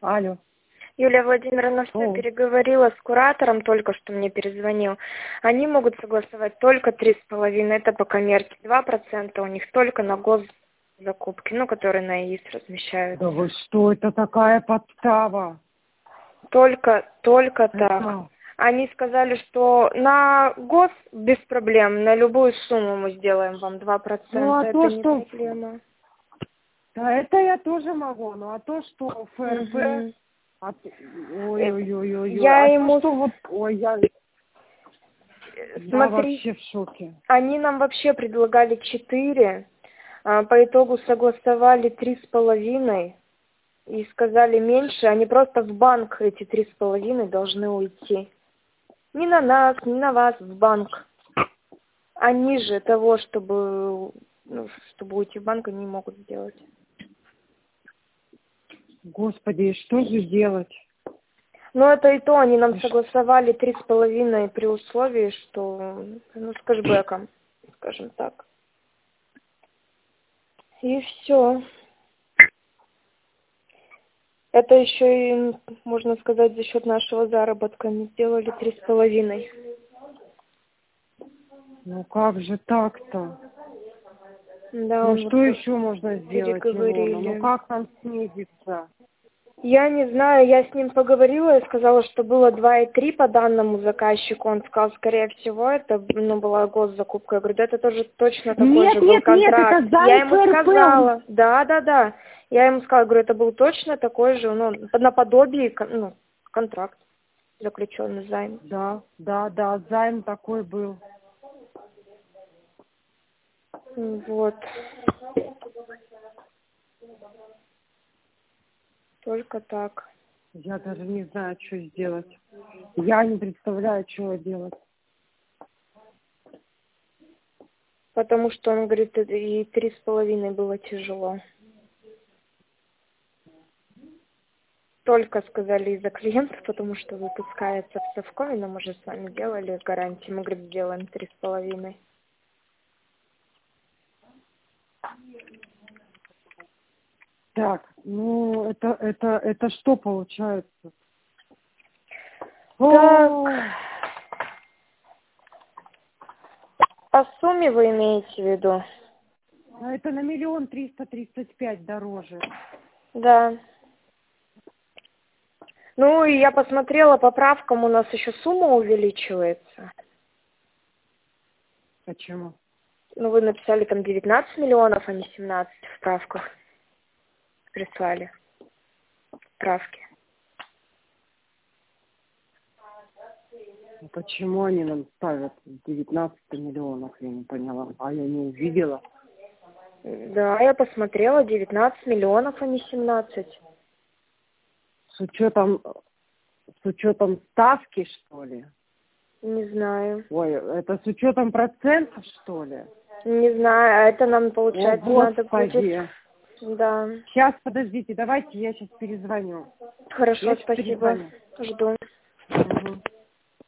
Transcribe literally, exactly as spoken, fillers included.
Алло. Юлия Владимировна, все О. переговорила с куратором, только что мне перезвонил. Они могут согласовать только три с половиной, это по коммерции. Два процента у них только на госзакупки, ну, которые на ИИС размещают. Да вы что, это такая подстава? Только, только Это... так. Они сказали, что на гос без проблем, на любую сумму мы сделаем вам два процента. Ну, а это то, не что... проблема. Да, это я тоже могу, ну, а то, что ФРП... Угу. От... Ой-ой-ой-ой-ой. Я А ему... то, что вот... Ой, я... Я Смотри, вообще в шоке. они нам вообще предлагали четыре, а по итогу согласовали три с половиной и сказали меньше, они просто в банк эти три с половиной должны уйти. Не на нас, не на вас, в банк. Они же того, чтобы, ну, чтобы уйти в банк, они не могут сделать. Господи, что же делать? Ну, это и то, они нам согласовали три с половиной при условии, что, ну, с кэшбэком, скажем так. И все. Это еще и, можно сказать, за счет нашего заработка мы сделали три с половиной. Ну как же так-то? Да, Ну он что вот еще можно сделать, Илона? переговорили. Ну как там снизиться? Я не знаю, я с ним поговорила и сказала, что было два и три по данному заказчику. Он сказал, скорее всего, это, ну, была госзакупка. Я говорю, да это тоже точно такой Нет, же был нет, нет, контракт. это за Я ему ФРП. сказала, да, да, да. Я ему сказала, говорю, это был точно такой же, ну, наподобие, ну, контракт, заключенный займ. Да, да, да, займ такой был. Вот. Только так. Я даже не знаю, что сделать. Я не представляю, что делать. Потому что он говорит, и три с половиной было тяжело. Только сказали из-за клиентов, потому что выпускается в Совкове, но мы же с вами делали гарантии. Мы, говорит, сделаем три с половиной. Так, ну это это это что получается? Так, О, по сумме вы имеете в виду? а это на миллион триста тридцать пять дороже. Да. Ну и я посмотрела по правкам, у нас еще сумма увеличивается. Почему? Ну вы написали там девятнадцать миллионов, а не семнадцать в правках. Прислали правки. Ну, почему они нам ставят девятнадцать миллионов, я не поняла. А я не увидела. Да, я посмотрела, девятнадцать миллионов, а не семнадцать. С учетом с учетом ставки, что ли? Не знаю. Ой, это с учетом процентов, что ли? Не знаю, а это нам, получается, О, надо Господи. будет... Да. Сейчас, подождите, давайте я сейчас перезвоню. Хорошо, Я сейчас спасибо. перезвоню. Жду.